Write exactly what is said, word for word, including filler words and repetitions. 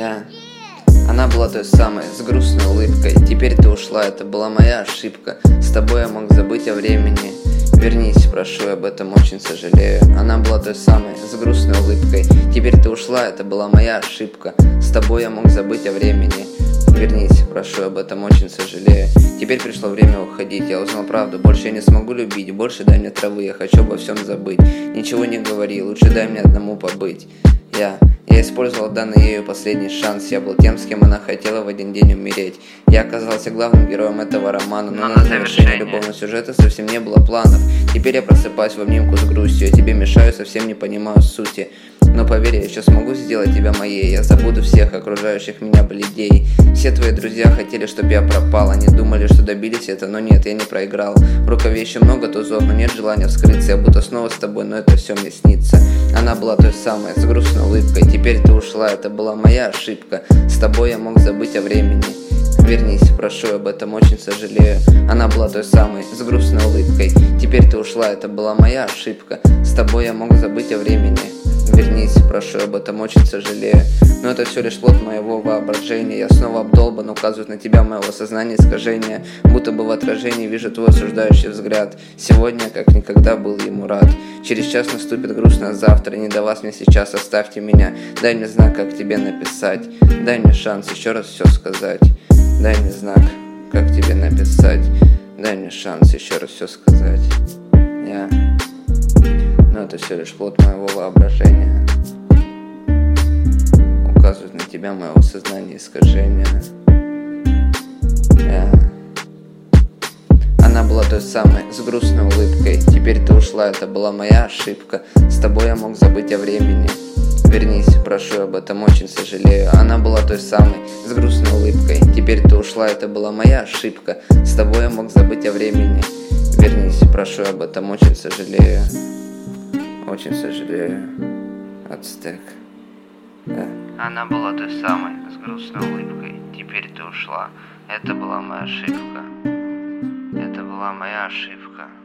Я... Она была той самой, с грустной улыбкой. Теперь ты ушла, это была моя ошибка. С тобой я мог забыть о времени. Вернись, прошу, об этом очень сожалею. Она была той самой, с грустной улыбкой. Теперь ты ушла, это была моя ошибка. С тобой я мог забыть о времени. Вернись, прошу, об этом очень сожалею. Теперь пришло время уходить, я узнал правду. Больше я не смогу любить, больше дай мне травы. Я хочу обо всем забыть. Ничего не говори, лучше дай мне одному побыть. Я... Я использовал данный ею последний шанс. Я был тем, с кем она хотела в один день умереть. Я оказался главным героем этого романа, но, но на завершение любовного сюжета совсем не было планов. Теперь я просыпаюсь в обнимку с грустью. Я тебе мешаю, совсем не понимаю сути. Но поверь, я еще смогу сделать тебя моей. Я забуду всех окружающих меня бледей. Все твои друзья хотели, чтобы я пропал. Они думали, что добились это, но нет, я не проиграл. В рукаве еще много тузов, но нет желания вскрыться. Я будто снова с тобой, но это все мне снится. Она была той самой, с грустной улыбкой. Теперь ты ушла, это была моя ошибка. С тобой я мог забыть о времени. Вернись, прошу, об этом очень сожалею. Она была той самой, с грустной улыбкой. Теперь ты ушла, это была моя ошибка. С тобой я мог забыть о времени. Вернись, прошу, об этом очень сожалею. Но это все лишь плод моего воображения. Я снова обдолбан, указывает на тебя моего сознания искажения. Будто бы в отражении вижу твой осуждающий взгляд. Сегодня, как никогда, был ему рад. Через час наступит грустно завтра. Не до вас мне сейчас, оставьте меня. Дай мне знак, как тебе написать. Дай мне шанс еще раз все сказать. Дай мне знак, как тебе написать. Дай мне шанс еще раз все сказать. Я... Но это все лишь плод моего воображения. Указывает на тебя моего сознания искажения. Я... Она была той самой, с грустной улыбкой. Теперь ты ушла, это была моя ошибка. С тобой я мог забыть о времени. Вернись, прошу, об этом очень сожалею. Она была той самой, с грустной улыбкой. Теперь ты ушла, это была моя ошибка. С тобой я мог забыть о времени. Вернись, прошу, об этом очень сожалею. Очень сожалею. Ацтек. Да. Она была той самой, с грустной улыбкой. Теперь ты ушла. Это была моя ошибка. Это была моя ошибка.